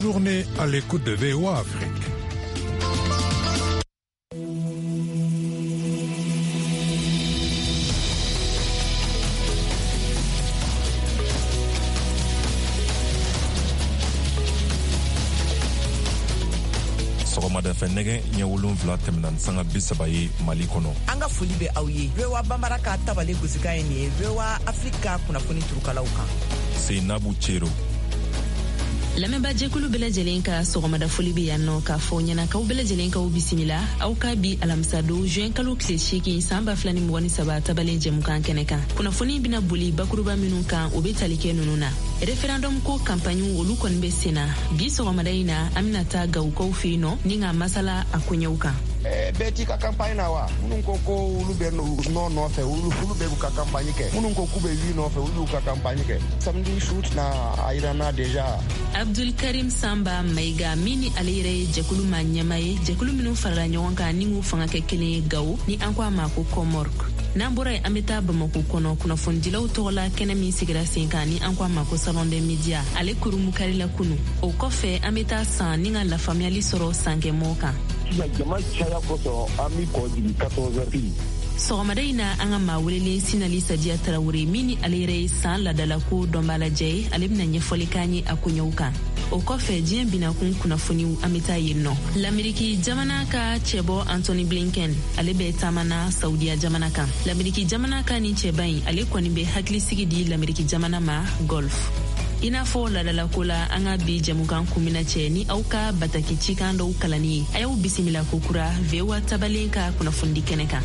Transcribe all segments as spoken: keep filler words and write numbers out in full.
Journée à l'écoute de V O A Afrique. Sɔgɔmada fɛ nɛgɛ ɲɛ wolonwula tɛmɛna sanga bi saba ye Mali kɔnɔ. An ka foli bɛ aw ye. V O A Bambara ka tabale gosikan ye nin ye. V O A Afrika kunnafoni turukalaw kan. Seinabu Cero. Lamɛnba jɛkulu bɛɛ lajɛlen ka sɔgɔmada foli bɛ yan nɔ k'a fɔ ɲɛna k'aw bɛɛ lajɛlen k'aw bisimila aw ka bi alamisa don juin kalo tile seegin san ba fila ni mugan ni saba tabalen jɛmukan kɛnɛ kan. Kunnafoni bɛna boli bakuruba minnu kan o bɛ tali kɛ ninnu na. Referendum ko kampani olu kɔni bɛ sen na. Bi sɔgɔmada in na an bɛna taa Gawukaw fɛ yen nɔ ni ka masala a koɲɛw kan. Bɛɛ t'i ka campagne na wa? Minnu ko ko olu bɛ nɔ nɔfɛ olu olu bɛ ka campagne kɛ. Minnu ko k'u bɛ wi nɔfɛ olu ka campagne kɛ. Samedi shoot na a yira na déjà. Abdul Karim Samba Maiga mini ale yɛrɛ ye jɛkulu ma ɲɛma ye jɛkulu minnu farala ɲɔgɔn kan ni k'u fanga kɛ kelen ye Gawo ni an ko a ma ko Comorque. N'an bɔra yen an bɛ taa Bamako kɔnɔ kunnafonidilaw tɔgɔ la kɛnɛ min sigira sen kan ni an ko a ma ko Salon des Médias ale kurumu karila kunu. O kɔfɛ an bɛ taa san ni ka lafaamuyali sɔrɔ sankɛmɔgɔw kan. Jama caya kosɔn an bɛ kɔ jigin quatorze heures. Sɔgɔmada in na an ka maa welelen Sinali Sadiya Tarawele min ni ale yɛrɛ ye san ladalako dɔnbalajɛ ye ale bɛna ɲɛfɔli k'an ye a koɲɛw kan. O kɔfɛ diɲɛ binakun kunnafoniw an bɛ taa yen nɔ. Lameriki jamana ka cɛbɔ Anthony Blinken ale bɛ taamana Saudiya jamana kan. Lameriki jamana ka ni cɛba in ale kɔni bɛ hakilisigi di Lameriki jamana ma Gulf. I n'a fɔ ladalako la an ka bi jamukan kunmina cɛ ni aw ka bataki cikan dɔw kalani ye a y'aw bisimila ko kura V O A tabalen ka kunnafoni kɛnɛ kan.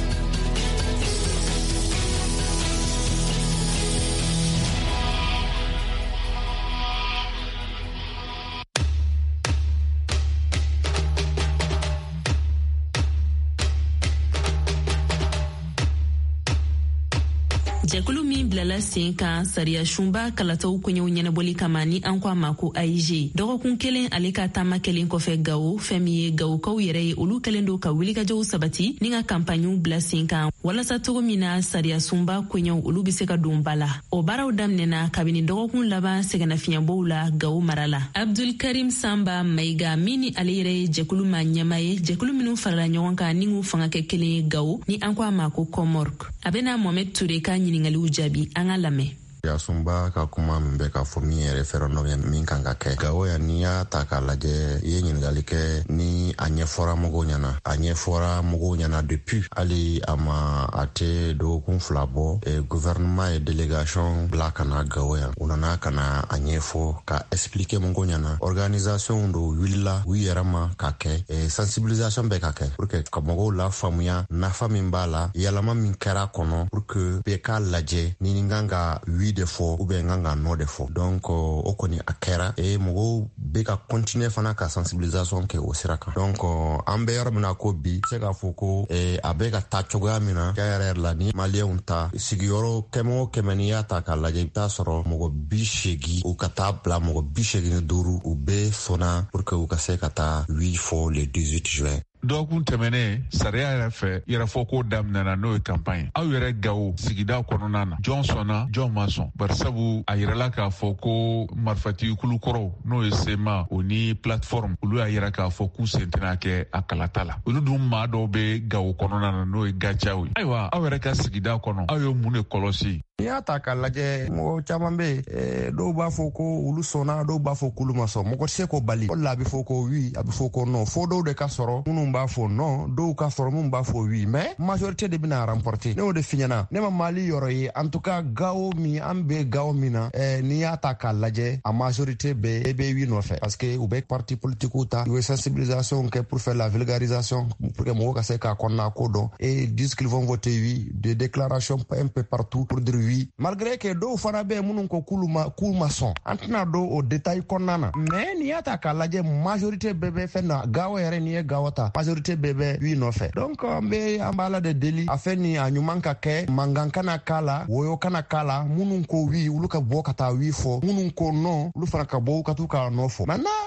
Jɛkulu min bilala sen kan sariya sunba kalataw koɲɛw ɲɛnabɔli kama ni an ko a ma ko A I G. Dɔgɔkun kelen ale ka taama kelen kɔfɛ Gawo fɛn min ye Gawukaw yɛrɛ ye olu kɛlen don ka wulikajɔw sabati ni ka kampaniw bila sen kan walasa cogo min na sariya sunba koɲɛw olu bɛ se ka don ba la. O baaraw daminɛna kabini dɔgɔkun laban sɛgɛnnafiɲɛbɔw la Gawo mara la. Abdul Karim Samba Maiga min ni ale yɛrɛ ye jɛkulu ma ɲɛma ye jɛkulu minnu farala ɲɔgɔn kan ni k'u fanga kɛ kelen ye Gawo ni an ko a ma ko Comorque. A bɛna Mohamed Toure ka ɲininkaliw jaabi an ka lamɛn. Yasunba ka kuma min bɛ ka fɔ min yɛrɛ referendum ye min kan ka kɛ Gawo ya n'i y'a ta k'a lajɛ i ye ɲininkali kɛ ni a ɲɛfɔra mɔgɔw ɲɛna a ɲɛfɔra mɔgɔw ɲɛna depuis hali a ma a tɛ dɔgɔkun fila bɔ eh, gouvernement ye délégation bila ka na Gawo yan u nana ka na a ɲɛfɔ ka expliquer mɔgɔw ɲɛna organisation do wulila u yɛrɛ ma ka kɛ eh, sensibilisation bɛ ka kɛ pour que ka mɔgɔw la faamuya nafa min b'a la yɛlɛma min kɛra kɔnɔ pour que bɛɛ k'a lajɛ ni ni kan ka wi de fɔ ou bien kan ka nɔ de fɔ donc o kɔni a kɛra e mɔgɔw bɛ ka continuer fana ka sensibilisation kɛ o sira kan donc an bɛ yɔrɔ min na ko bi se k'a fɔ ko a bɛ ka taa cogoya min na yɛrɛ la ni maliyɛnw ta sigiyɔrɔ kɛmɛ o kɛmɛ n'i y'a ta k'a lajɛ i bɛ taa sɔrɔ mɔgɔ bi seegin u ka taa bila mɔgɔ bi seegin ni duuru u bɛ sɔnna pour que u ka se ka taa wi fɔ le dix-huit juin. Dɔgɔkun tɛmɛnen sariya yɛrɛ fɛ yɛrɛfɔ ko daminɛna n'o ye campagne aw yɛrɛ Gawo sigida kɔnɔna na jɔn sɔnna jɔn ma sɔn barisabu a yirala k'a fɔ ko marifati kulukɔrɔw n'o ye sema o ni plateforme olu y'a yira k'a fɔ k'u sen tɛna kɛ a kalata la olu dun maa dɔw bɛ Gawo kɔnɔna na n'o ye gacaw ye ayiwa aw yɛrɛ ka sigida kɔnɔ aw ye mun de kɔlɔsi. N'i y'a ta k'a lajɛ mɔgɔ caman bɛ yen dɔw b'a fɔ ko olu sɔnna dɔw b'a fɔ k'olu ma sɔn mɔgɔ tɛ se k'o bali o de la a bɛ fɔ ko oui a bɛ fɔ ko non fo dɔw de ka sɔrɔ minnu b'a fɔ non dɔw ka sɔrɔ minnu b'a fɔ oui mais majorité de bɛna remporter ne y'o de f'i ɲɛna ne ma Mali yɔrɔ ye en tout cas Gawo min an bɛ Gawo min na n'i y'a ta k'a lajɛ a majorité bɛ e bɛ oui nɔfɛ parce que u bɛ parti politique ta u bɛ sensibilisation kɛ pour faire la vulgarisation pour que mɔgɔw ka se k'a kɔnɔna ko dɔn et disent qu'ils vont voter oui des déclarations un peu partout pour dire oui malgré que dɔw fana bɛ minnu ko k'olu ma k'u ma sɔn an tɛna don o détail kɔnɔna na mais n'i y'a ta k'a lajɛ majorité bɛɛ bɛ fɛn na Gawo yɛrɛ n'i ye Gawo ta majorité bɛɛ bɛ oui nɔfɛ donc an bɛ an b'a la de deli a fɛn nin a ɲuman ka kɛ mankan kana k'a la woyo kana k'a la minnu ko oui olu ka bɔ ka taa oui fɔ minnu ko non olu fana ka bɔ ka t'u ka nɔ fɔ maintenant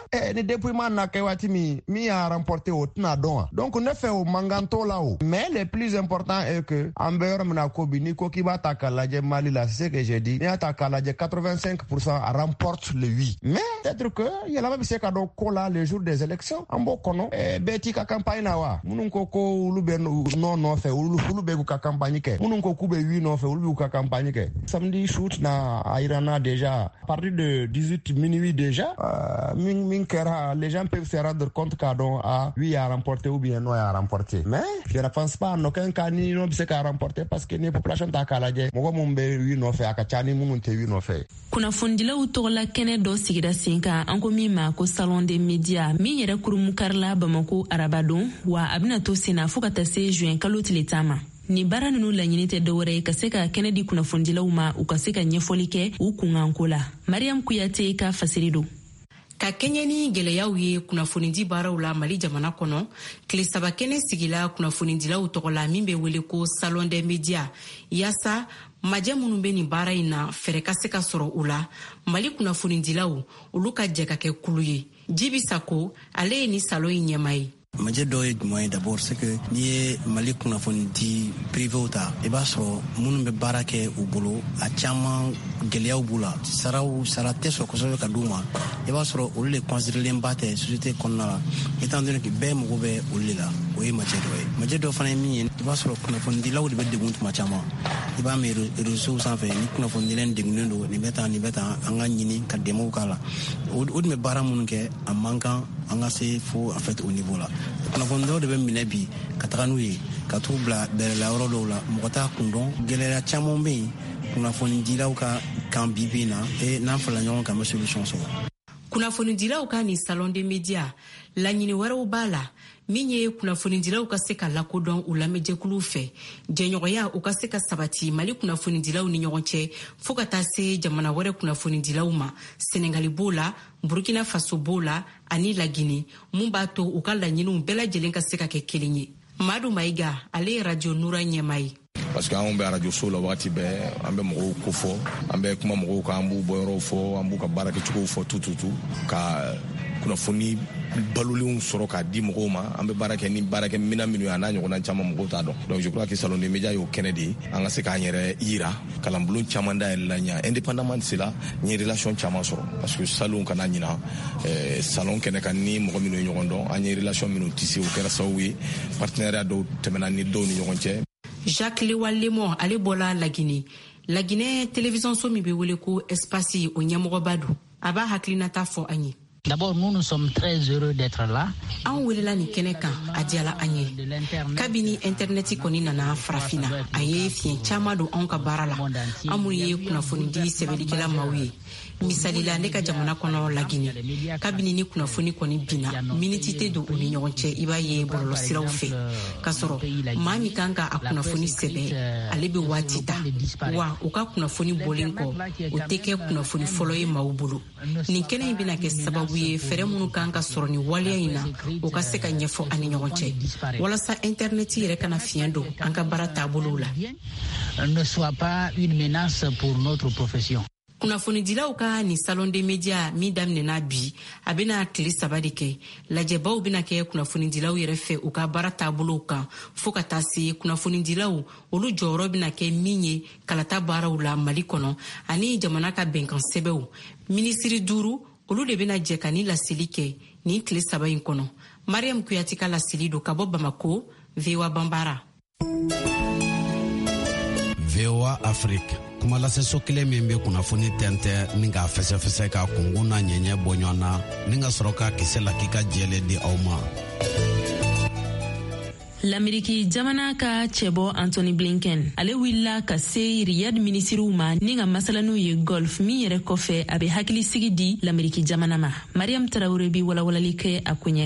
eh ni dépouillement na kɛ waati min min a remporté o tɛna dɔn donc ne fɛ o mankan t'o la o mais le plus important est que an bɛ yɔrɔ min na ko bi n'i ko k'i b'a ta k'a lajɛ Mali la c'est ce que j'ai dit n'i y'a ta k'a lajɛ quatre-vingt-cinq pour cent remporte le oui mais peut-être que yɛlɛma bɛ se ka dɔn ko la le jour des élections an b'o kɔnɔ eh bɛɛ t'i ka campagne na wa minnu ko ko olu bɛ non nɔfɛ olu olu bɛ k'u ka campagne kɛ minnu ko k'u bɛ oui nɔfɛ olu bɛ k'u ka campagne kɛ samedi shoot na a yira n na déjà à partir de dix-huit minuit déjà euh, min min kɛra les gens peuvent se rendre compte k'a dɔn ah oui a remporté ou bien non a remporté mais je ne pense pas en aucun cas ni non bɛ se k'a remporter parce que ni population ta k'a lajɛ mɔgɔ minnu bɛ oui nɔfɛ a ka ca ni minnu tɛ oui nɔfɛ. kunnafonidilaw tɔgɔla kɛnɛ dɔ sigira sen kan an ko min ma ko salon des médias min yɛrɛ kurumu karila Bamako arabadon wa a bɛna to senna fo ka taa se juin kalo tile tan ma. Ni baara ninnu laɲini tɛ dɔwɛrɛ ye ka se ka kɛnɛ di kunnafonidilaw ma u ka se ka ɲɛfɔli kɛ u kunkanko la. Mariam Kuyate ka fasiri don. Ka kɛɲɛ ni gwɛlɛyaw ye kunnafonidi baaraw la Mali jamana kɔnɔ tile saba kɛnɛ sigila kunnafonidilaw tɔgɔ la min bɛ wele ko salon des médias yaasa majɛ minnu bɛ nin baara in na fɛrɛ ka se ka sɔrɔ u la Mali kunnafonidilaw olu ka jɛ ka kɛ kulu ye. Jibi Sako ale ye ni salon in ɲɛma ye. Majɛ dɔ ye jumɛn ye d'abord c'est que n'i ye Mali kunnafoni di privéw ta i b'a sɔrɔ minnu bɛ baara kɛ u bolo a caman gɛlɛyaw b'u la saraw sara tɛ sɔrɔ kosɛbɛ ka d'u ma i b'a sɔrɔ olu de considérelen ba tɛ société kɔnɔna la étant donné que bɛɛ mago bɛ olu de la o ye majɛ dɔ ye majɛ dɔ fana ye min ye i b'a sɔrɔ kunnafonidilaw de bɛ degun tuma caman i b'a mɛn réseau sanfɛ ni kunnafonidilaw degunnen don nin bɛ tan nin bɛ tan an ka ɲini ka dɛmɛw k'a la o de bɛ baara minnu kɛ a man kan an ka se fo en fait au niveau la kunnafonidilaw de bɛ minɛ bi ka taga n'u ye ka t'u bila bɛrɛla yɔrɔ dɔw la mɔgɔ t'a kun dɔn gɛlɛya caman bɛ yen kunnafonidilaw ka kan bi bi in na e n'an farala ɲɔgɔn kan an bɛ solution sɔrɔ. Kunnafonidilaw ka ni salon des médias laɲini wɛrɛw b'a la min ye kunnafonidilaw ka se ka lakodɔn u lamɛnjɛkuluw fɛ jɛɲɔgɔnya u ka se ka sabati Mali kunnafonidilaw ni ɲɔgɔn cɛ fo ka taa se jamana wɛrɛ kunnafonidilaw ma Senegali b'o la Burkina Faso b'o la ani Lagini mun b'a to u ka laɲiniw bɛɛ lajɛlen ka se ka kɛ kelen ye. Madu Maiga ale ye Radio Nura ɲɛma ye. Parce que an bɛ radio so la waati bɛɛ an bɛ mɔgɔw ko fɔ an bɛ kuma mɔgɔw kan an b'u bɔyɔrɔw fɔ an b'u ka baara kɛcogow fɔ tu tu tu ka kunnafoni balolenw sɔrɔ k'a di mɔgɔw ma an bɛ baara kɛ ni baarakɛ minɛn minnu ye a n'a ɲɔgɔnna caman mɔgɔw t'a dɔn donc je crois que salon des médias y'o kɛnɛ de ye an ka se k'an yɛrɛ yira kalanbulon caman dayɛlɛ la ɲa indépendamment de cela n ye relation caman sɔrɔ parce que salon kana ɲina eh, salon kɛnɛ kan ni mɔgɔ minnu ye ɲɔgɔn dɔn an ye relation minnu tissé o kɛra sababu ye partenariat dɔw tɛmɛna ni dɔw ni ɲɔgɔn cɛ. Jacques Lewal Lemon ale bɔla Laginɛ Laginɛ télévision so min bɛ wele ko Espace o ɲɛmɔgɔba don a b'a hakilinata fɔ an ye. D'abord, nous nous sommes très heureux d'être là. An welela ni kɛnɛ kan a diyala an ye kabini interneti kɔni nana farafina a ye fiɲɛ caman don anw ka baara la an minnu ye kunnafonidi sɛbɛnnikɛla maaw ye misalila ne ka jamana kɔnɔ Laginɛ kabini ni kunnafoni kɔni binna miniti tɛ don u ni ɲɔgɔn cɛ i b'a ye bɔlɔlɔsiraw fɛ k'a sɔrɔ maa min kan ka a kunnafoni sɛbɛn ale bɛ waati ta wa u ka kunnafoni bɔlen kɔ o tɛ kɛ kunnafoni fɔlɔ ye maaw bolo nin kɛnɛ in bɛna kɛ sababu ye fɛrɛ minnu kan ka sɔrɔ ni waleya in na o ka se ka ɲɛfɔ an ni ɲɔgɔn cɛ walasa interneti yɛrɛ kana fiɲɛ don an ka baara taabolow la. Ne soit pas une menace pour notre profession. Kunnafonidilaw ka ni salon des médias min daminɛna bi a bɛna tile saba de kɛ lajɛbaw bɛna kɛ kunnafonidilaw yɛrɛ fɛ u ka baara taabolow kan fo ka taa se kunnafonidilaw olu jɔyɔrɔ bɛna kɛ min ye kalata baaraw la Mali kɔnɔ ani jamana ka bɛnkan sɛbɛnw minisiri duuru olu de bɛna jɛ ka ni laseli kɛ ni tile saba in kɔnɔ. Mariam Kuyati ka laseli do ka bɔ Bamako V O A Bambara. V O A Afrique kuma laseso kelen min bɛ kunnafoni tɛntɛ ni k'a fɛsɛfɛsɛ ka kungun na ɲɛɲɛ bɔ ɲɔgɔn na ni ka sɔrɔ ka kisɛ la k'i ka jɛlen di aw ma. L'Ameriki jamana ka cɛbɔ Anthony Blinken ale wulila ka se Riyad minisiriw ma ni ka masalanu ye golf min yɛrɛ kɔfɛ a bɛ hakili sigi di l'Ameriki jamana ma. Mariam Traoré bi walawalali kɛ a ko ɲɛ kan.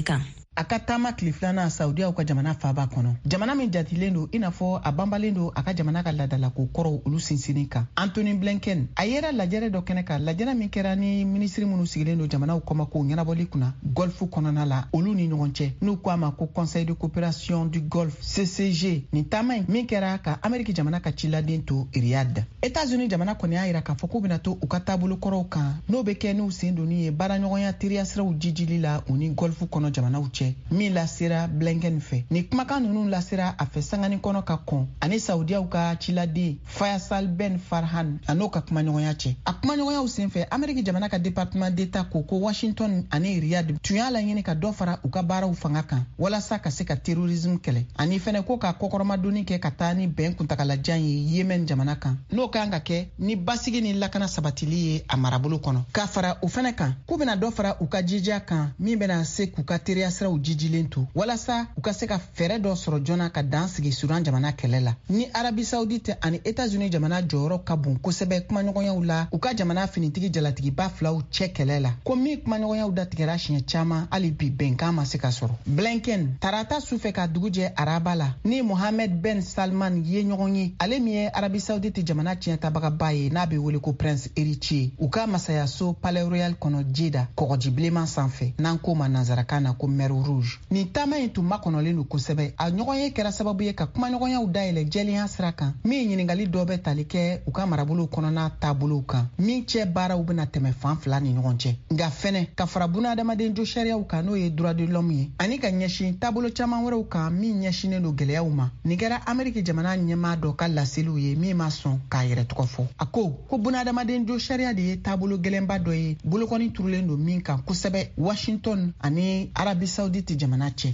a ka taama tile filanan saudiyaw ka jamana faaba kɔnɔ. Jamana min jatilen don i n'a fɔ a banbalen don a ka jamana ka ladalako kɔrɔw olu sinsinni kan. Anthony Blinken a yera lajɛrɛ dɔ kɛnɛ kan, lajɛrɛ min kɛra ni minisiri minnu sigilen don jamanaw kɔmako ɲɛnabɔli kunna Golfe kɔnɔna la olu ni ɲɔgɔn cɛ n'u ko a ma ko Conseil de coopération du Golfe C C G. Nin taama in min kɛra ka Ameriki jamana ka ciladen to Riyad. États-Unis jamana kɔni y'a yira k'a fɔ k'u bɛna to u ka taabolo kɔrɔw kan n'o bɛ kɛ n'u sen donni ye baaraɲɔgɔnya teriya siraw jijili la u ni Golfe kɔnɔ jamanaw cɛ. Min lasera Blinken fɛ. Ni kumakan ninnu lasera a fɛ sangani kɔnɔ ka kɔn ani Saudiyaw ka ciladen Faisal Ben Farhan a n'o ka kumaɲɔgɔnya cɛ. A kumaɲɔgɔnyaw senfɛ Ameriki jamana ka département d'État ko ko Washington ani Riyad tun y'a laɲini ka dɔ fara u ka baaraw fanga kan walasa ka se ka terrorisme kɛlɛ ani fɛnɛ ko ka kɔkɔrɔmadonni kɛ ka taa ni bɛn kuntagalajan ye Yemen jamana kan n'o kan ka kɛ ni basigi ni lakana sabatili ye a marabolo kɔnɔ. Ka fara o fɛnɛ kan k'u bɛna dɔ fara u ka jija kan min bɛna se k'u ka teriya siraw jijilen to walasa u ka se ka fɛɛrɛ dɔ sɔrɔ joona ka dan sigi Sudan jamana kɛlɛ la. Ni Arabi Saoudite ani États-Unis jamana jɔyɔrɔ ka bon kosɛbɛ kumaɲɔgɔnyaw la u ka jamana finitigi jalatigiba filaw cɛ kɛlɛ la ko min kumaɲɔgɔnyaw datigɛra siɲɛ caman hali bi bɛnkan ma se ka sɔrɔ. Blinken tarata sufɛ ka dugu jɛ Araba la ni Mohammed Ben Salman ye ɲɔgɔn ye ale min ye Arabi Saoudite jamana tiɲɛtabagaba ye n'a bɛ wele ko Prince Héritier u ka masayaso Palais Royal kɔnɔ Jida kɔgɔji bilenman sanfɛ n'an ko ma nanzarakan na ko Mer Rouge. Ni taama in tun makɔnɔlen don kosɛbɛ a ɲɔgɔn ye kɛra sababu ye ka kumaɲɔgɔnyaw dayɛlɛ jɛlenya sira kan min ɲiningali dɔ bɛ tali kɛ u ka marabolow kɔnɔna taabolow kan min cɛ baaraw bɛna tɛmɛ fan fila ni ɲɔgɔn cɛ. Nka fɛnɛ ka fara bunadamaden jo sariyaw kan n'o ye droit de l'homme ye ani ka ɲɛsin taabolo caman wɛrɛw kan min ɲɛsinen don gɛlɛyaw ma. Nin kɛra Ameriki jamana ɲɛmaa dɔ ka laseliw ye min ma sɔn k'a yɛrɛ tɔgɔ fɔ. A ko ko bunadamaden jo sariya de ye taabolo gɛlɛnba dɔ ye bolokɔni turulen don min kan kosɛbɛ Washington ani Arabi Saoudite jamana cɛ.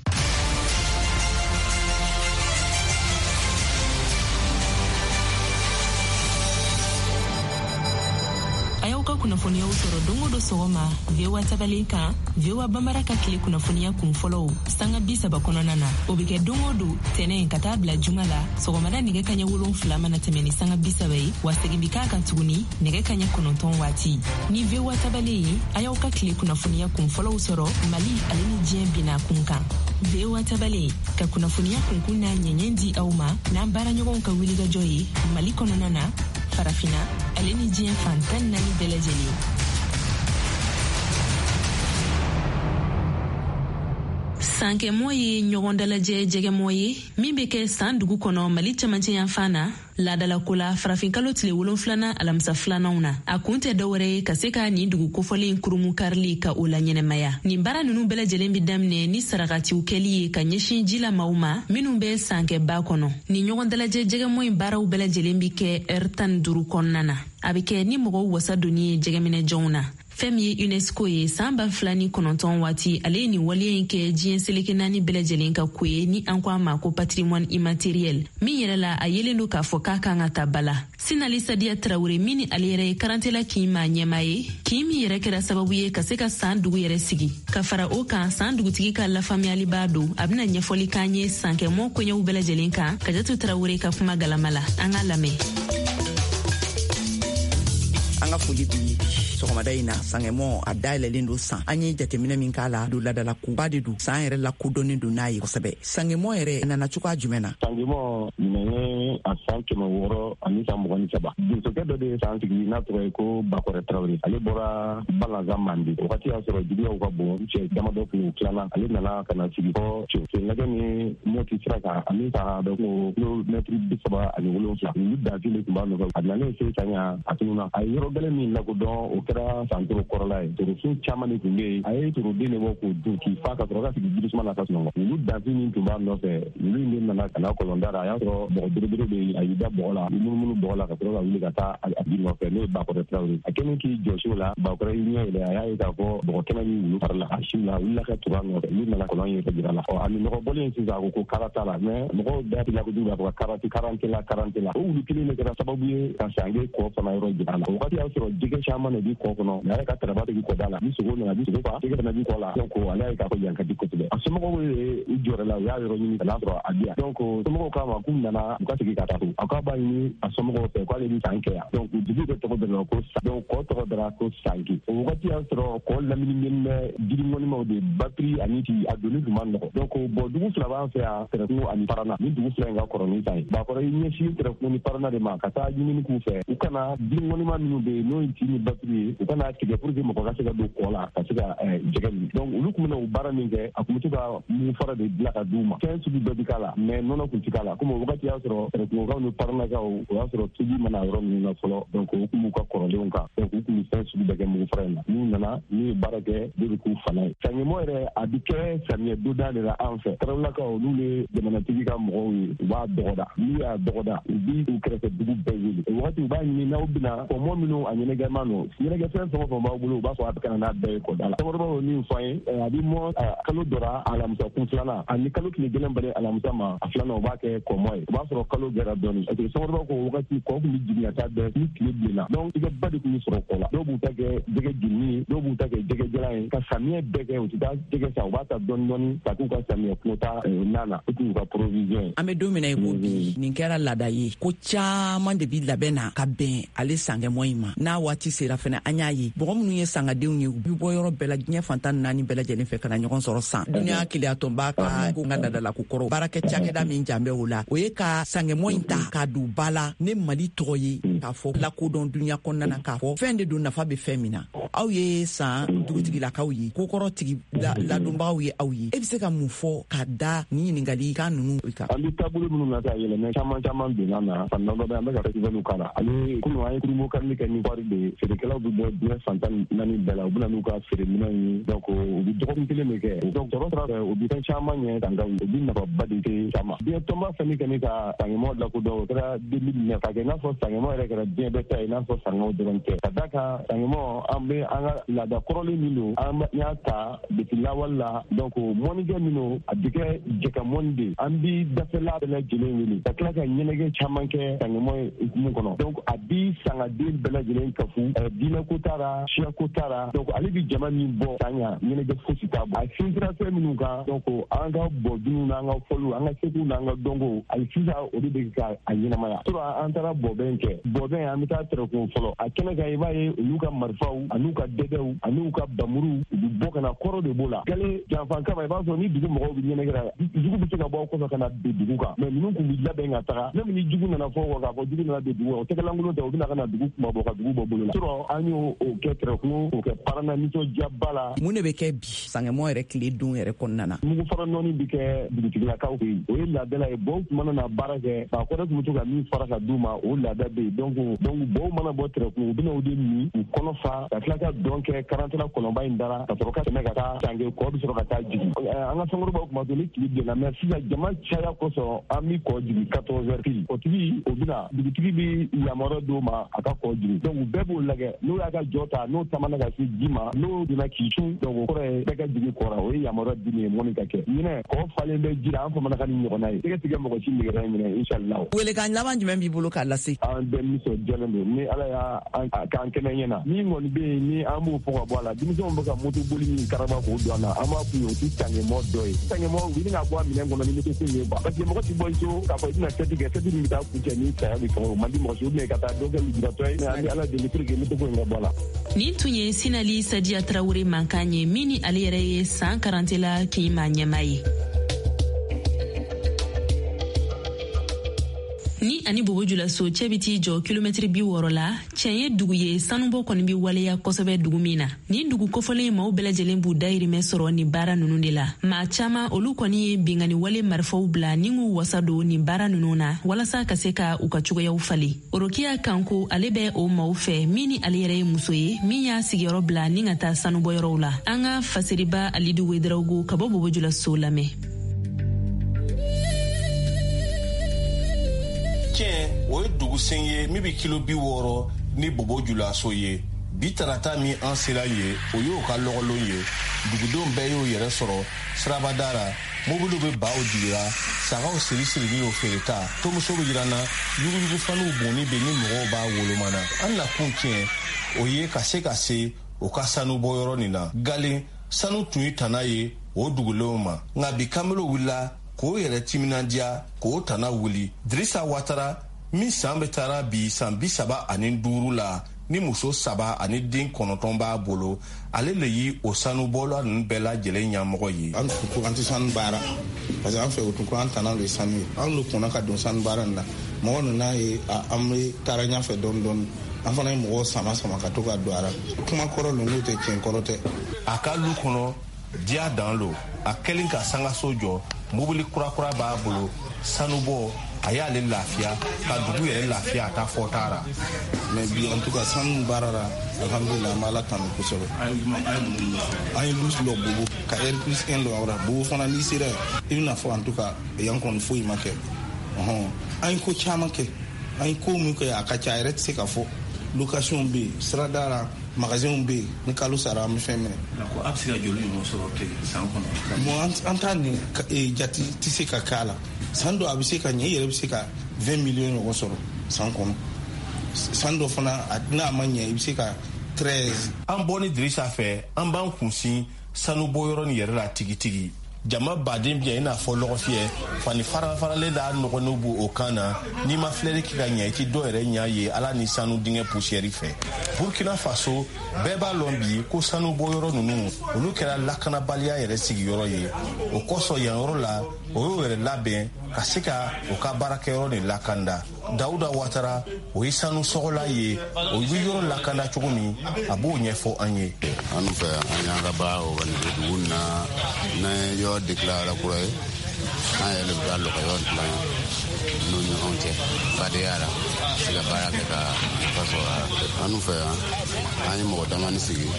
Kunnafoniyaw sɔrɔ don o don sɔgɔma V O A tabalen kan V O A Bambara ka tile kunnafoniya kun fɔlɔw sanga bi saba kɔnɔna na o bɛ kɛ don o don tɛnɛn ka taa bila juma la sɔgɔmada nɛgɛ kaɲɛ wolonfila mana tɛmɛ ni sanga bi saba ye wa segin bi k'a kan tuguni nɛgɛ kaɲɛ kɔnɔntɔn waati ni V O A tabalen ye a y'aw ka tile kunnafoniya kun fɔlɔw sɔrɔ Mali ale ni diɲɛ binna kun kan. V O A tabalen ka kunnafoniya kunkun n'a ɲɛɲɛ di aw ma n'an baaraɲɔgɔnw ka wulikajɔ ye Mali kɔnɔna na farafina ale ni diɲɛ fan tan naani bɛɛ lajɛlen. Sankɛmɔ ye ɲɔgɔn dalajɛ jɛgɛmɔ ye min bɛ kɛ san dugu kɔnɔ Mali cɛmancɛ yan fan na laadalako la farafinkalo tile wolonfilanan alamisa filananw na a kun tɛ dɔwɛrɛ ye ka se ka nin dugu kofɔlen kurumu karili ka o la ɲɛnɛmaya. Nin baara ninnu bɛɛ lajɛlen bi daminɛ ni sarakatiw kɛli ye ka ɲɛsin jila maaw ma minnu bɛ sankɛba kɔnɔ. Ni ɲɔgɔn dalajɛ jɛgɛmɔ in baaraw bɛɛ lajɛlen bi kɛ ɛri tan ni duuru kɔnɔna na. A bɛ kɛ ni mɔgɔw wasa donni ye jɛgɛminɛjɔnw na. Fɛn min ye UNESCO ye san ba fila ni kɔnɔntɔn waati ale ye nin waleya in kɛ diɲɛ seleke naani bɛɛ lajɛlen ka ko ye ni an ko a ma ko patrimoine immatériel min yɛrɛ la a yelen don k'a fɔ k'a kan ka ta bala. Sinali Sadiya Tarawele min ni ale yɛrɛ ye karantela kin ma ɲɛma ye kin min yɛrɛ kɛra sababu ye ka se ka san dugu yɛrɛ sigi ka fara o kan san dugutigi ka lafaamuyali b'a don a bɛna ɲɛfɔli k'an ye sankɛmɔ koɲɛw bɛɛ lajɛlen kan Kajatu Tarawele ka kuma galama la an ka lamɛn. An ka foli bi sɔgɔmada in na sankɛmɔ a dayɛlɛlen don san an ye jateminɛ min k'a la don ladala kuba de don san yɛrɛ la kodɔnnen don n'a ye kosɛbɛ. Sankɛmɔ yɛrɛ nana cogoya jumɛn na? Sankɛmɔ nin ye a san kɛmɛ wɔɔrɔ ani san mugan ni saba donsokɛ dɔ de ye san sigi n'a tɔgɔ ye ko Bakɔrɛ Tarawele ale bɔra Balanzan Mande o wagati y'a sɔrɔ juguyaw ka bon cɛ dama dɔ kun tilala ale nana ka na sigi fɔ cɛ nɛgɛ ni Moti sira kan ani ka dɔ ko kilomɛtiri bi saba ani wolonwula olu dafi de tun b'a nɔfɛ a nalen se sanya a tununa a ye yɔrɔ gɛlɛn min lakodɔn o kɛra san toro kɔrɔla ye torosun caman de tun bɛ yen a ye toroden de bɔ k'o dun k'i fa ka sɔrɔ ka sigi jirisuma na ka sunɔgɔ olu dafi min tun b'a nɔfɛ olu de nana ka na kɔlɔnda la a y'a sɔrɔ mɔgɔ belebele bɛ yen a y'i da bɔgɔ la a munumunu bɔgɔ la ka sɔrɔ ka wuli ka taa a di nɔfɛ n'o ye Bakɔrɛ Tarawele a kɛlen k'i jɔsi o la Bakɔrɛ y'i ɲɛ yɛlɛ a y'a ye k'a fɔ bɔgɔ kɛnɛ min wulu fari la a si la a wulila ka tugu a nɔfɛ olu nana kɔlɔn yɛrɛ jira la ɔ a ni nɔgɔ bɔlen sisan a ko ko kara t'a la mɛ mɔgɔw da tila ko jugu b'a fɔ karate karante la karante la o wulu kelen de kɛra sababu ye ka sange kɔ fana yɔrɔ jira la o wagati y'a sɔrɔ jɛgɛ caman de bi ko kono na ka tara ba de ko dala ni sogo na bi sogo fa ke na bi ko la donc ala ka ko yanka di ko tebe asomo ko we jore la ya ro ni na dro adia donc somo ko kama kum na ka tigi ka ta ko aka ba ni asomo ko pe ko le ni tanke ya donc dibi ko to de ko donc ko to de la ko sanki o wati astro ko la min min diri ngoni mo de batterie aniti adoni du man ko donc bo dugu sura ba fa ya tere ko ani parana ni dugu sura nga ko ni sai ba ko ni shi tere ko ni parana de ma kata ni ni ku fe ukana diri ngoni ma minu be no inti ni batterie ukana tige pour que mo ko ga se ga do ko la ka se ga jegel donc ulu ku na ubara ni ke akumutu ga mu fara de la ka duma ken su bi bedikala mais nono ku tikala ko mo wati astro tere ko ga no parana ga o astro tuji mana ro ni na solo donc ku mu ka ko le onka donc ku mi sen su bi de mo fara na ni nana ni barake de ku fana sangi mo ere abike sangi do da la en fait trawla ka o lule de mana tigi ka mo wa dogoda ni ya dogoda bi ku krete dugu bezili e wati ba ni na ubina ko mo minu anyene ga mano ni ga sen so ko ba bulu ba so atka na de ko dala so ro ni fay abi mo kalo dora ala musa kun flana ani kalo kile gelen bare ala musa ma flana ba ke ko moy ba so kalo gera doni e so ro ko wakati ko ko ni jinya ta de ni kile bina donc iga badi ku ni so ko la do bu tage dege jinni do bu tage dege jelain ka samie dege o ta dege sa ba ta don don ka ku ka samie flota nana ku ka provision ame domina ko bi nin kɛra lada ye ko caman de bi labɛnna ka bɛn ale sangɛ mɔyi ma n'a waati sera fɛnɛ an y'a ye bɔgɔ minnu ye sangadenw ye u bi bɔ yɔrɔ bɛɛ la diɲɛ fantan naani bɛɛ lajɛlen fɛ ka na ɲɔgɔn sɔrɔ san duniya keleya tɔn b'a ka ko n ka dadala ko kɔrɔ baarakɛ cakɛda min jan bɛ o la o ye ka sangɛmɔyi ta k'a don ba la ne mali tɔgɔ ye k'a fɔ lakodɔn duniya kɔnɔna na k'a fɔ fɛn de don nafa bɛ fɛn min na aw ye san dugutigilakaw ye kokɔrɔ tigi ladonbagaw ye aw ye e bɛ se ka mun fɔ ka da ni ɲiningali kan ninnu kan an bɛ taabolo minnu na ka yɛlɛmɛ caman caman donna na fan dɔ bɛ an bɛ ka festival k'a la ale kunu an ye kurimo karili kɛ ni wari de feerekɛlaw bɛ bɔ diɲɛ fantan naani bɛɛ la u bɛna n'u ka feere minɛnw ye donc u bɛ dɔgɔkun kelen de kɛ donc sɔrɔ sira fɛ u bɛ fɛn caman ɲɛ tangaw ye u bɛ nafaba de se caman diɲɛ tɔnba fɛn min kɛ ni ka sangɛmɔw lakodɔn o kɛra deux mille neuf ka kɛ i n'a fɔ sangɛmɔ yɛrɛ kɛra diɲɛ bɛɛ ta ye i n'a fɔ sangɛw dɔrɔn tɛ ka da kan sangɛmɔ an bɛ an ka laada kɔrɔlen min don an y'a ta depuis lawale la donc mɔnnikɛ min don a bɛ kɛ jɛka mɔnni de an bi dafɛla bɛɛ lajɛlen wele ka tila ka ɲɛnajɛ caman kɛ sangɛmɔ ye hukumu kɔnɔ donc a bi sangaden bɛɛ lajɛlen kafu diinɛko t'a la siyako t'a la donc ale bi jama min bɔ ka ɲa ɲɛnajɛ fosi t'a bɔ a sinsira fɛn minnu kan donc an ka bɔ dunu n'an ka fɔliw an ka setiw n'an ka dɔnko a sisan o de bɛ ka a ɲɛnamaya tora an taara bɔbɛn kɛ bɔbɛn an bɛ taa tɛrɛkun fɔlɔ a kɛnɛ kan i b'a ye olu ka marifaw an'u ka dɛgɛw an'u ka bamuruw u bɛ bɔ ka na kɔrɔ de b'o la gale janfan kama i b'a sɔrɔ ni dugu mɔgɔw bɛ ɲɛnɛkɛra jugu bɛ se ka bɔ aw kɔfɛ ka na bin dugu kan mais ninnu tun bɛ labɛn ka taga même ni jugu nana fɔ k'a fɔ jugu nana bin dugu kan o tɛgɛlankolon tɛ u bɛna ka na dugu kuma bɔ ka dugu bɔ bolo la tora an y'o kɛ tɛrɛkun k'o kɛ parana nisɔndiyaba la mun de bɛ kɛ bi sangɛmɔ yɛrɛ tile don yɛrɛ kɔnɔna na mugu fara nɔɔni bɛ kɛ dugutigilakaw fɛ yen o ye laadala ye bɔw tun mana na baara kɛ k'a kɔrɔ tun bɛ to ka min fara ka d'u ma o laada bɛ yen donc donc bɔw mana bɔ tɛrɛkun u bɛna o de min u kɔnɔ fa ka tila ka dɔn kɛ karantana kɔnɔba in dara ka sɔrɔ ka tɛmɛ ka taa sange kɔ bɛ sɔrɔ ka taa jigin an ka fɛnkɔrɔbaw tuma to ni tile bilenna mais sisan jama caya kosɔn an bɛ kɔ jigin quatorze heures pile o tigi o bɛna dugutigi bɛ yamaruya d'o ma a ka kɔ jigin donc bɛɛ b'o lajɛ n'o y'a ka jɔ ta n'o tamana ka se ji ma n'o donna k'i cun donc o kɔrɔ ye bɛɛ ka jigin kɔrɔ o ye yamaruya di nin ye mɔni ka kɛ ɲinɛ kɔ falen bɛ ji la an famana ka ni ɲɔgɔnna ye tɛgɛ tigɛ mɔgɔ si nɛgɛra ye minɛ inshallah welekan laban jumɛn b'i bolo k'a lase an bɛɛ nisɔndiyalen don ni ala y'a k'an kɛnɛ ɲɛ na min kɔni bɛ yen ni an b'o fɔ ka bɔ a la denmisɛnw bɛ ka moto boli min karaba k'o don an na an b'a f'u ye o tɛ sangɛmɔ dɔ ye sangɛmɔ u bɛ ka bɔ a minɛn kɔnɔ ni moto ko ye quoi parce que mɔgɔ ti bɔ so k'a fɔ i bɛna fɛti kɛ fɛti min bɛ taa kuncɛ ni saya bɛ fɛn o man di mɔgɔ si ou bien ka taa dɔ kɛ lujuratɔ ye mais an bɛ ala deli pour que moto ko in ka bɔ a la. nin tun ye Sinali Sadiya Tarawele mankan ye min ni ale yɛrɛ ye san karante la k'i ma ɲɛma ye. ni ani Bobojula so cɛ bi t'i jɔ kilomɛtiri bi wɔɔrɔ la tiɲɛ ye dugu ye sanubɔ kɔni bi waleya kosɛbɛ dugu min na nin dugu kofɔlen maaw bɛɛ lajɛlen b'u dayirimɛ sɔrɔ nin baara ninnu de la maa caman olu kɔni ye bingani wale marifaw bila ni k'u wasa don nin baara ninnu na walasa ka se ka u ka cogoyaw falen Orokiya Kanko ale bɛ o maaw fɛ min ni ale yɛrɛ ye muso ye min y'a sigiyɔrɔ bila ni ka taa sanubɔyɔrɔw la an ka fasiriba Alidu Wederawogo ka bɔ Bobojula so lamɛn. Tiɲɛ o ye dugu sen ye min bɛ kilo bi wɔɔrɔ ni Bobojula so ye bitarata mi an sera ye o y'o ka lɔgɔlon ye dugudenw bɛɛ y'o yɛrɛ sɔrɔ sirabadara mobiliw bɛ baw digira sagaw siri siri y'o feereta tomuso bɛ jiranna yuguyugufanuw bonni bɛ ni mɔgɔw b'a wolomana an na kun tiɲɛ o ye ka se ka se o ka sanu bɔ yɔrɔ nin na galen sanu tun ye tana ye o dugulenw ma nka bi kamelo wulila k'o yɛrɛ timinandiya k'o tana wuli Dirisa Watara min san bɛ taara bi san bi saba ani duuru la ni muso saba ani den kɔnɔntɔn b'a bolo ale le yi o sanubɔla ninnu bɛɛ lajɛlen ɲɛmɔgɔ ye. An tun an tɛ sanu baara parce que an fɛ o tun ko an tana de sanu ye an n'o kɔnɔ ka don sanu baara in na mɔgɔ ninnu ye an bɛ taara ɲɛfɛ dɔɔni dɔɔni an fana ye mɔgɔw sama sama ka to ka don a la kuma kɔrɔ ninnu tɛ tiɲɛ kɔrɔ tɛ. A ka lu kɔnɔ diya dan lo a kɛlen ka sangaso jɔ mobili kurakura b'a bolo sanubɔ a y'ale lafiya ka dugu yɛrɛ lafiya a ta fɔ taara. Mais bi en tout cas sanu baara la alhamdulillah an bɛ Ala tanu kosɛbɛ. An ye lusi dɔ bugu ka R plus un dɔ awra bugu fana n'i sera i bɛna fɔ en tout cas yan kɔni foyi ma kɛ an ye ko caman kɛ an ye ko min kɛ a ka ca a yɛrɛ tɛ se ka fɔ location bɛ yen sirada la magasin bɛ yen ni kalo sara an bɛ fɛn minɛ. A bɛ se ka joli ɲɔgɔn sɔrɔ kɛ san kɔnɔ. Bon an t'a ni jate tɛ se ka k'a la san dɔ a bɛ se ka ɲɛ i yɛrɛ bɛ se ka vingt millions ɲɔgɔn sɔrɔ san kɔnɔ san dɔ fana n'a ma ɲɛ i bɛ se ka treize. An bɔ ni Dirisa fɛ an b'an kunsin sanubɔ yɔrɔ nin yɛrɛ la tigitigi jama baden bɛ i n'a fɔ lɔgɔfiyɛ fani fara faralen da nɔgɔnw b'o o kan na n'i ma filɛli kɛ ka ɲɛ i ti dɔ yɛrɛ ɲɛ ye ala ni sanu dingɛ poussière fɛ. Burkina Faso bɛɛ b'a lɔn bi ko sanubɔ yɔrɔ ninnu olu kɛra lakanabaliya yɛrɛ sigiyɔrɔ ye o kosɔn yan yɔrɔ la o y'o yɛrɛ labɛn ka se ka o ka baarakɛyɔrɔ de lakanda. Dawuda Watara o ye sanu sɔgɔla ye o bɛ yɔrɔ lakanda cogo min a b'o ɲɛfɔ an ye. An fɛ an y'an ka baara organiser dugu na n'an ye yɔrɔ déclaré kura ye an yɛrɛ bɛ taa lɔgɔ yɔrɔ dilan n'o ɲɔgɔn cɛ badenya la se ka baara kɛ ka nafa sɔrɔ a la. An fɛ yan an ye mɔgɔ damani sigi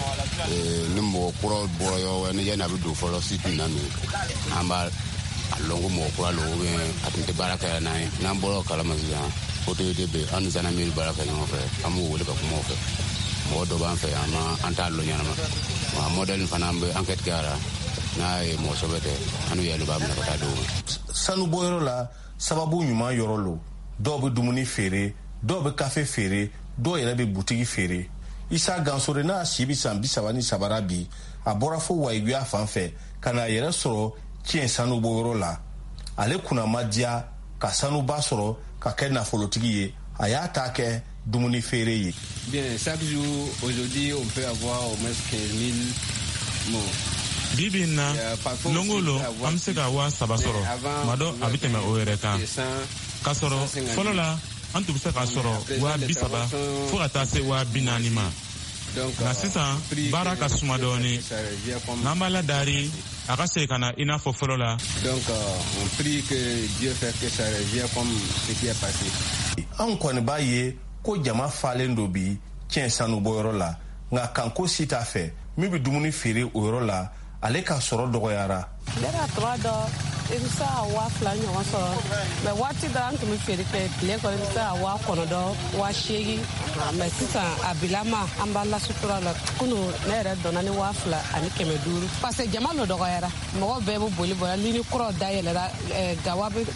ni mɔgɔ kuraw bɔra yɔrɔ wɛrɛ ni yanni a bɛ don fɔlɔ site na ninnu an b'a a lɔn ko mɔgɔ kura lo ubiyɛn a tun tɛ baara kɛ n'an ye n'an bɔra o kalama sisan autorité bɛ an ni zandarmeri baara kɛ ɲɔgɔn fɛ an b'u wele ka kuma o fɛ mɔgɔ dɔ b'an fɛ yan an t'a lɔn ɲɛnama wa modèle fana an bɛ enquête kɛ a la n'a ye mɔgɔ sɛbɛ tɛ an n'u yɛlɛ b'a minɛ ka taa d'o ma. Sanubɔyɔrɔ la sababu ɲuman yɔrɔ lo dɔw bɛ dumuni feere dɔw bɛ kafe feere dɔw yɛrɛ bɛ butigi feere. Isa Gansore n'a si bi san bi saba ni sabara bi a bɔra fo Wayiguya fan fɛ ka na yɛrɛ sɔrɔ tiɲɛ sanubɔyɔrɔ la ale kunna ma diya ka sanuba sɔrɔ ka kɛ nafolotigi ye a y'a ta kɛ dumuni feere ye. Bien, chaque jour aujourd'hui on peut avoir au moins quinze mille mots. Bibi in na longolo an bɛ se ka waa saba sɔrɔ tuma dɔ a bɛ tɛmɛ o yɛrɛ kan k'a sɔrɔ fɔlɔ la an tun bɛ se k'a sɔrɔ waa bi saba fo ka taa se waa bi naani ma nka sisan baara ka suma dɔɔni n'an b'a ladari a ka segin ka na i n'a fɔ fɔlɔ la. Donc on prie que Dieu fait que ça revienne comme ce qui est passé. An kɔni b'a ye ko jama falen do bi tiɲɛ sanubɔyɔrɔ la nka kanko si t'a fɛ min bɛ dumuni feere o yɔrɔ la ale ka sɔrɔ dɔgɔyara. Yɛrɛ tuma dɔ i bɛ se ka waa fila ɲɔgɔn sɔrɔ mɛ waati dɔ an tun bɛ feere kɛ tile kɔnɔ i bɛ se ka waa kɔnɔntɔn waa seegin mɛ sisan a bilama an b'a la sutura la kunu ne yɛrɛ dɔnna ni waa fila ani kɛmɛ duuru parce que jama lo dɔgɔyara mɔgɔ bɛɛ bɛ boli bɔra lini kuraw dayɛlɛra gawa bɛ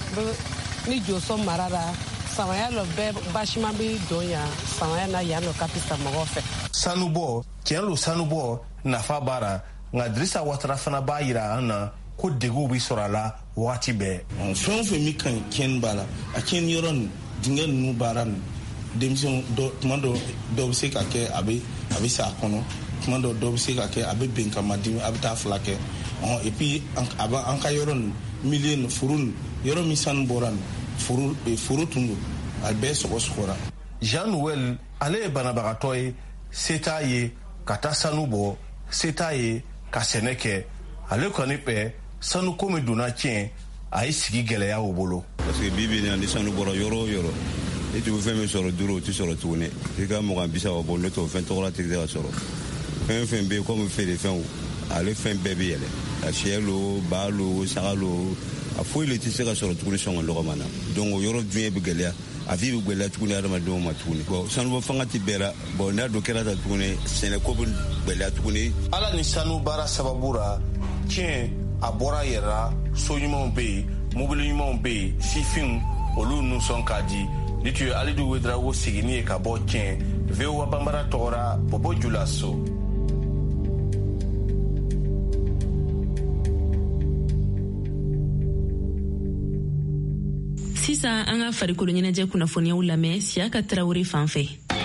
ni jɔsɔn mara la samaya lɔ bɛɛ basima bɛ don yan samaya na yan lɔ ka pisa mɔgɔw fɛ. Sanubɔ tiɲɛ lo sanubɔ nafa b'a la nka Dirisa Watara fana b'a yira an na ko deguw bɛ sɔrɔ a la waati bɛɛ. Fɛn o fɛn min ka ɲi tiɲɛni b'a la a tiɲɛni yɔrɔ nin dingɛ ninnu baara nin denmisɛnw dɔ tuma dɔ dɔw bɛ se ka kɛ a bɛ a bɛ sa a kɔnɔ tuma dɔ dɔw bɛ se ka kɛ a bɛ bɛn kama dimi a bɛ taa fila kɛ ɔn et puis a bɛ an ka yɔrɔ nin milieu nin foro nin yɔrɔ min sanu bɔra nin foro foro tun don a bɛɛ sɔgɔsɔgɔra. Jean Noel ale ye banabagatɔ ye se t'a ye ka taa sanu bɔ se t'a ye ka sɛnɛ kɛ ale kɔni fɛ sanu ko min donna tiɲɛ a ye sigi gɛlɛya o bolo. Parce que bi bi in na ni sanu bɔra yɔrɔ o yɔrɔ i tun bɛ fɛn min sɔrɔ duuru o tɛ sɔrɔ tuguni i ka mugan bi saba bɔ ne t'o fɛn tɔgɔla tɛ se ka sɔrɔ fɛn fɛn bɛ yen komi feerefɛnw ale fɛn bɛɛ bɛ yɛlɛ a sɛ lo ba lo saga lo a foyi le tɛ se ka sɔrɔ tuguni sɔngɔ lɔgɔma na donc o yɔrɔ dun bɛ gɛlɛya a fi be gbela tuguni adamadenw ma tuguni bon sanu fanga ti bɛra bon n'a do kɛra ta tuguni sɛnɛko bɛ gbɛlɛya tuguni ala ni sanu baara sababura tiɲɛ a bɔra yɛrɛ so ɲumanw bɛ yen mobili ɲumanw bɛ yen sifin olu nusɔn ka di ni tun ye alidu wedrawo seginni ye ka bɔ tiɲɛ V O A banbara tɔgɔra Bobo Julaso. Sisan an ka farikolo ɲɛnajɛ kunnafoniyaw lamɛn Siyaka Tarawele fan fɛ.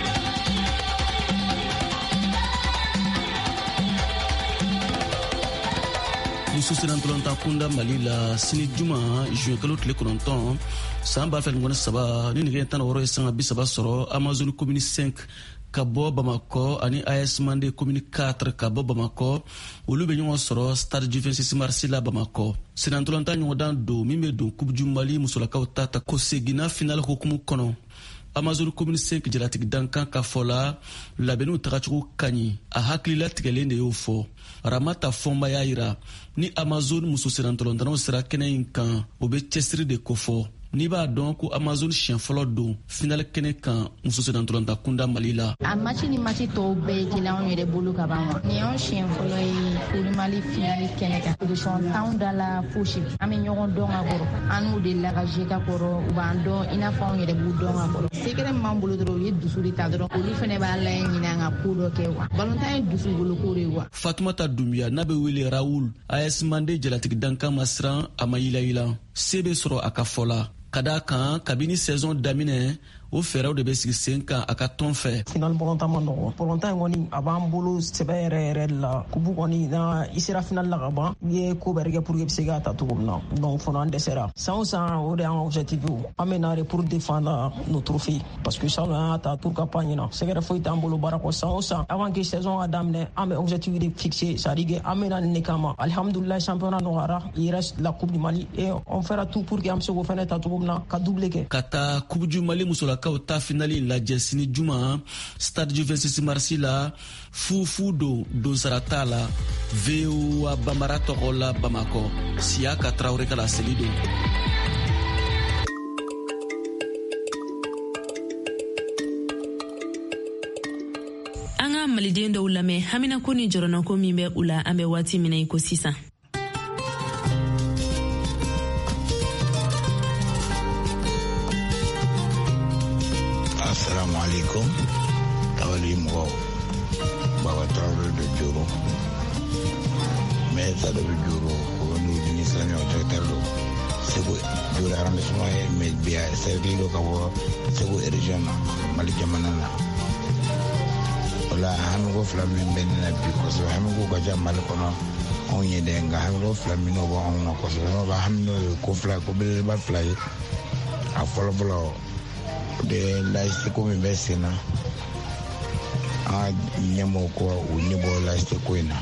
muso senantolanta kunda Mali la sini juma juin kalo tile kɔnɔntɔn san ba fila ni saba ni nɛgɛ tan na wɔɔrɔ ye sanga bi saba sɔrɔ Amazon commune cinq ka bɔ Bamakɔ ani A S Mande commune quatre ka bɔ Bamakɔ olu bɛ ɲɔgɔn sɔrɔ stade du vingt-six mars la Bamakɔ senantolanta ɲɔgɔndan don min bɛ don coupe du Mali musolakaw ta ta ko seginna final hukumu kɔnɔ Amazon commune cinq jalatigi dankan ka fɔ la labɛnniw tagacogo ka ɲi a hakilila tigɛlen de y'o fɔ Ramata Fɔnba y'a yira ni Amazon muso senantolantanaw sera kɛnɛ in kan o bɛ cɛsiri de kofɔ n'i b'a dɔn ko Amazon siɲɛ fɔlɔ don final kɛnɛ kan muso senantolanta kunda Mali la. A match ni match tɔw bɛɛ ye kelen anw yɛrɛ bolo ka ban wa. Nin y'anw siɲɛ fɔlɔ ye Kuli Mali final kɛnɛ kan. Position t'anw da la fosi. An bɛ ɲɔgɔn dɔn ka kɔrɔ. An n'u de la ka jeu ka kɔrɔ. U b'an dɔn i n'a fɔ anw yɛrɛ b'u dɔn ka kɔrɔ. Secret min b'an bolo dɔrɔn u ye dusu de ta dɔrɔn. Olu fɛnɛ b'a layɛ ɲini an ka ko dɔ kɛ wa. Ballontan ye dusu bolo ko de ye wa. Fatumata Dumbuya n'a bɛ wele Raoul A S Mande jalatigi dankan ma siran a ma yila yila. Se bɛ sɔrɔ a ka fɔ la. Ka d'a kan kabini saison daminɛ o fɛɛrɛw de bɛ sigi sen kan a ka tɔn fɛ. Final bɔlɔntan ma nɔgɔ. Bɔlɔntan in kɔni a b'an bolo sɛbɛ yɛrɛ yɛrɛ de la. Kubu kɔni na i sera final la ka ban i ye ko bɛɛ kɛ pour que i bɛ se k'a ta cogo min na. Donc fɔlɔ an dɛsɛra. San o san o de y'an ka objectif ye. An bɛ na de pour défendre nos trophées parce que san an y'a ta tour campagne na. Sɛgɛrɛ foyi t'an bolo baara kɔ san o san avant que saison ka daminɛ an bɛ objectif de fixer c'est à dire que an bɛ na nin de kama. Alhamdulillah championnat nɔgɔyara. Il reste la coupe du Mali et on fera tout pour que an bɛ se k'o fɛnɛ ta cogo min na ka double kɛ. Ka taa coupe du Mali musolakaw ta finali lajɛ sini juma stade du vingt-six mars la fufu do don sara t'a la V O A banbara tɔgɔ la Bamakɔ Siyaka Tarawele ka laseli don. An ka maliden dɔw lamɛn haminako ni jɔrɔnako min bɛ u la an bɛ waati min na i ko sisan. Assalamu alaikum. Tawali mɔgɔw Baba Tarawele de Joro mais ça de Joro o ni ni silamɛ o tɛ do Segu Joro arrondissement ye mais bien cercle do ka bɔ Segu region na Mali jamana na wala hami ko fila min bɛ ne na bi kosɛbɛ hami ko ka ca Mali kɔnɔ anw ye dɛ nka hami ko fila min n'o bɔ anw na kosɛbɛ n'o b'a hami n'o ye ko fila ko belebeleba fila ye a fɔlɔfɔlɔ de laïcité min bɛ sen na an ka ɲɛmɔgɔw ko u ɲɛbɔ laïcité ko in na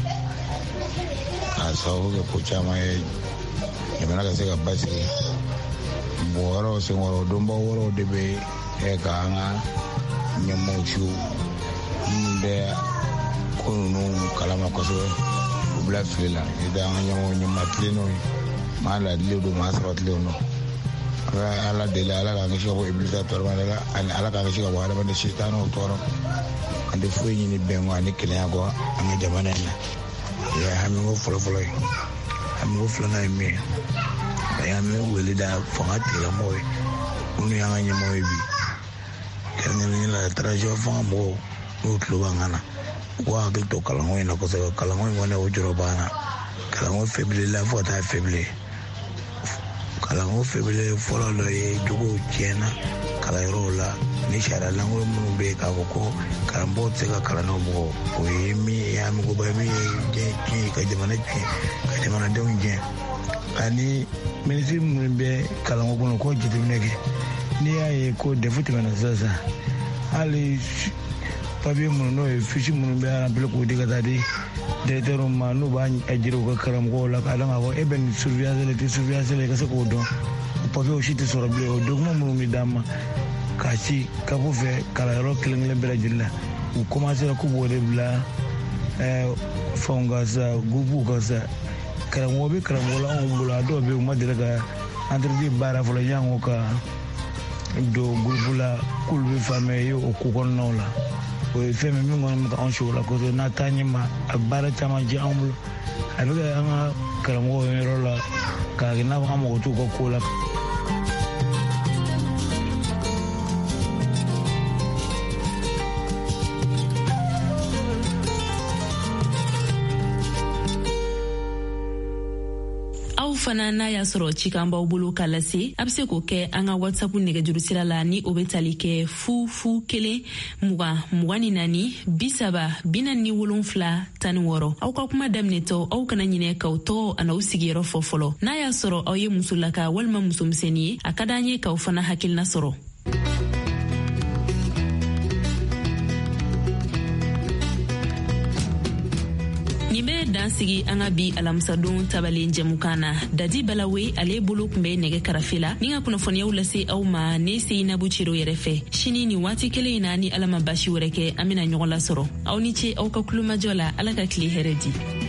k'a sababu kɛ ko caman ye jamana ka se ka basigi mɔgɔ wɛrɛw senkɔrɔ dɔnbaw wɛrɛw de bɛ kɛ ka an ka ɲɛmɔgɔw siw minnu bɛ ko ninnu kalama kosɛbɛ u bila fili la i tɛ an ka ɲɛmɔgɔw ɲɛmaa tilennenw ye maa laadilenw don maa sabatilenw don ala deli ala k'an kisi ka bɔ ibilisa tɔɔrɔ ma la ani ala k'an kisi ka bɔ adamaden sitaniw tɔɔrɔ an tɛ foyi ɲini bɛn kɔ ani kelenya kɔ an ka jamana in na o ye hamiko fɔlɔfɔlɔ ye hamiko filanan ye min ye a ye hami wele da fanga tigilamɔgɔw ye minnu y'an ka ɲɛmɔgɔ ye bi kɛrɛnkɛrɛnnen la transition fanga mɔgɔw n'u tulo b'an kan na u k'u hakili to kalanko in na kosɛbɛ kalanko in kɔni o jɔrɔ b'an na kalanko faiblila fo ka taa faible kalanko faible fɔlɔ dɔ ye jogow tiɲɛna kalanyɔrɔw la ni sariya lankolon minnu bɛ yen k'a fɔ ko karamɔgɔw tɛ se ka kalan n'o mɔgɔ o ye min ye amikoba ye min ye diɲɛ tiɲɛ ka jamana tiɲɛ ka jamanadenw tiɲɛ ani minisiri minnu bɛ kalanko kɔnɔ k'o jateminɛ kɛ n'i y'a ye ko defu tɛmɛna sisan hali papiye minnu n'o ye fisi minnu bɛ remplir k'o di ka taa di directeur ma n'u b'a jira u ka karamɔgɔw la k'a dɔn k'a fɔ e bɛ nin surveillance la tɛ surveillance la i ka se k'o dɔn o papiyew si tɛ sɔrɔ bilen o document minnu bɛ d'an ma k'a ci kapo fɛ kalanyɔrɔ kelen kelen bɛɛ lajɛlen la u commencera k'u b'o de bila fɛnw kan sa groupew kan sa karamɔgɔ bɛ karamɔgɔ la anw bolo a dɔw bɛ yen u ma deli ka entretien baara fɔlɔ yanni o ka don groupe la k'olu bɛ faamuya ye o ko kɔnɔnaw la o ye fɛn min min kɔni bɛ ka anw si o la kosɛbɛ n'a taa ɲɛ ma a baara caman jɛ anw bolo a bɛ kɛ an ka karamɔgɔw yɔrɔ la k'a kɛ n'a fɔ an mago t'u ka ko la. fana n'a y'a sɔrɔ cikan b'aw bolo k'a lase a bɛ se k'o kɛ an ka whatsapp nɛgɛjuru sira la ni o bɛ tali kɛ fu fu kelen mugan mugan ni naani bi saba bi naani ni wolonfila tan ni wɔɔrɔ. Aw ka kuma daminɛtɔ aw kana ɲinɛ k'aw tɔgɔ an'aw sigiyɔrɔ fɔ fɔlɔ. N'a y'a sɔrɔ aw ye musolaka walima musomisɛnnin ye a ka d'an ye k'aw fana hakilina sɔrɔ. Nin bɛ dan sigi an ka bi alamisadon tabalen jɛmukan na. Dadi Balawe ale bolo kun bɛ nɛgɛ karafe la ni ka kunnafoniyaw lase aw ma ne Seinabu Ciro yɛrɛ fɛ. Sini ni waati kelen in na ni Ala ma basi wɛrɛ kɛ an bɛna ɲɔgɔn lasɔrɔ. Aw ni ce aw ka kulumajɔ la. Ala ka tile hɛrɛ di.